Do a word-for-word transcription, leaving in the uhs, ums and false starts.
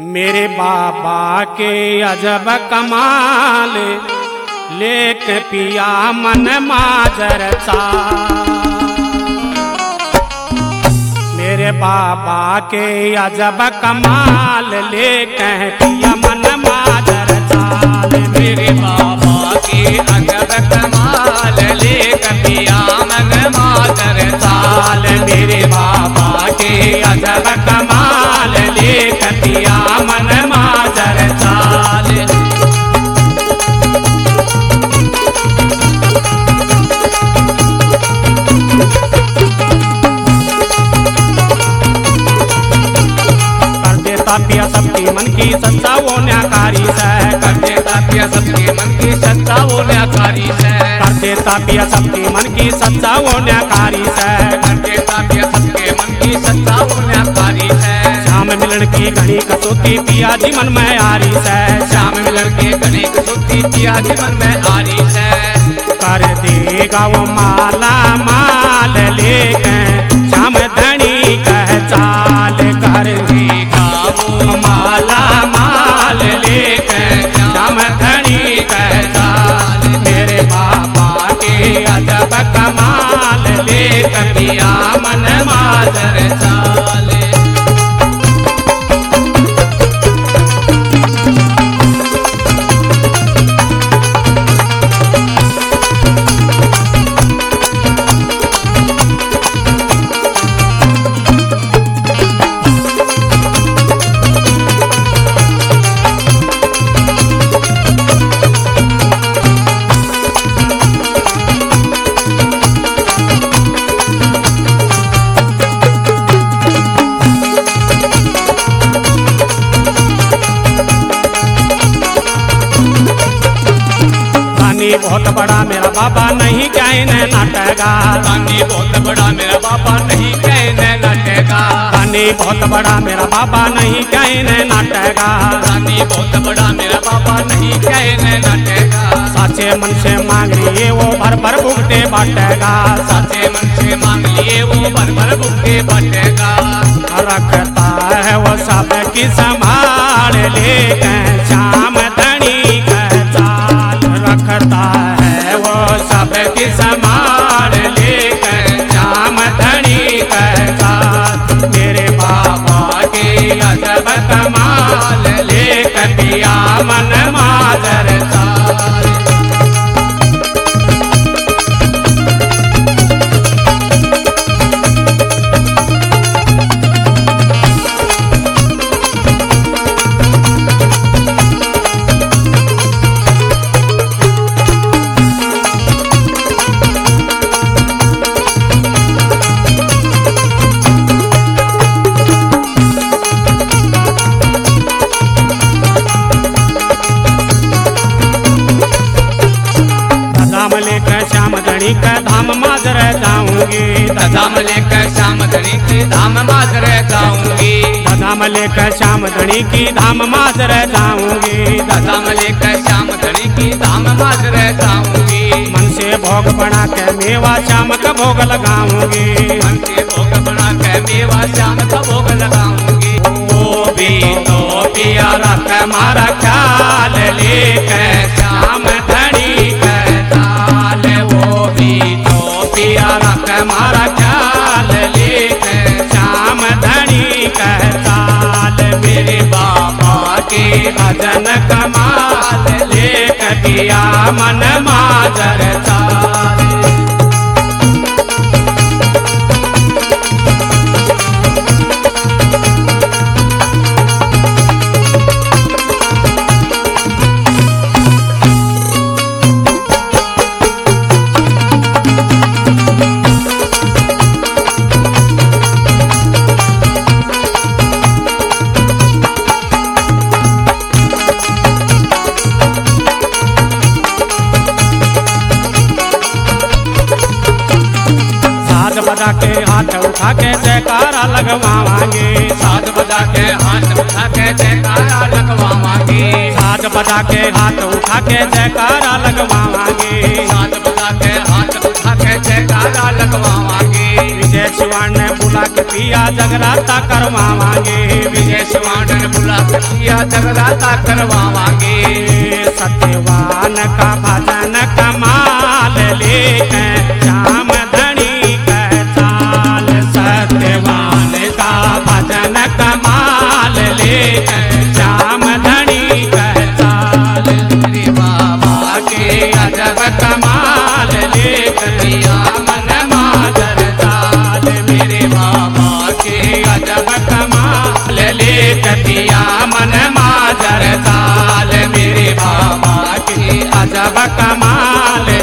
मेरे बाबा के अजब कमाल लेके पिया मन माजर सा। मेरे बाबा के अजब कमाल लेके पिया मन माजर चाल। मेरे बाबा के अजब कमाल लेके पिया मन माजर चाल। मेरे बाबा के अजब कमाल लेके पिया मन माजर चाल। कर देता पिया सबकी मन की सच्चा वो न्याकारी से। कर देता पिया सबके मन की सच्चा वो न्याकारी से। कर देता पिया सबकी मन की सच्चा वो न्याकारी से। कर देता पिया सबके मन की सच्चा वो न्याकारी है। श्याम मिलन की घड़ी कसौती पिया जी मन में आरी से। श्याम मिलन के घड़ी कसौती पिया जी मन में आरी है। कर देगा वो माला माल लेके श्याम धनी कह चाल। कर देगा वो माला माल लेके श्याम धनी कह चाल। मेरे बाबा के अजब कमाल लेके पिया मन माजर चाल। पानी बहुत बड़ा मेरा बाबा नहीं कहने नाटेगा। पानी बहुत बड़ा मेरा बाबा नहीं कहने लटेगा। पानी बहुत बड़ा मेरा बाबा नहीं कहने नाटेगा। पानी बहुत बड़ा मेरा बाबा नहीं कहने लटेगा। साचे मन से मांग लिए वो भर भर भुगते बांटेगा। साचे मन से मांग लिए वो भर भर भुगते बांटेगा। रखता है वो सब की संभाल लेके श्याम धनी कह चाल। रखता है वो सब की संभाल लेके श्याम धनी कह चाल। मेरे बाबा के अजब कमाल लेके पिया मन माजर चाल। धाम लेकर श्याम धनी का धाम माजर जाऊंगी। धाम लेकर श्याम धनी की धाम माजर जाऊंगी। धाम लेकर श्याम धनी की धाम माजर जाऊंगी। धाम लेकर श्याम धनी की धाम माजर जाऊंगी। मन से भोग बना के मेवा श्याम का भोग लगाऊंगी। मन से भोग बना के मेवा श्याम का भोग लगाऊंगी। वो भी तो पिया रख मारा ख्याल लेकर श्याम धनी कह चाल। वो भी तो पिया रख मारा ख्याल लेकर श्याम धनी कह चाल। मेरे बाबा के भजन कमाल लेकर पिया मन माजर चाल। बजा के हाथ उठा के जयकारा लगवावांगे। साज बजा के हाथ उठा के जयकारा लगवावांगे। साज बजा के हाथ उठा के जयकारा लगवावांगे। साज बजा के हाथ उठा के जयकारा लगवावांगे। विजय विजय शिवान ने बुला के पिया जगराता करवावांगे। विजय शिवानन बुला के पिया जगराता करवावांगे। सत्यवान का भजन कमाल लेके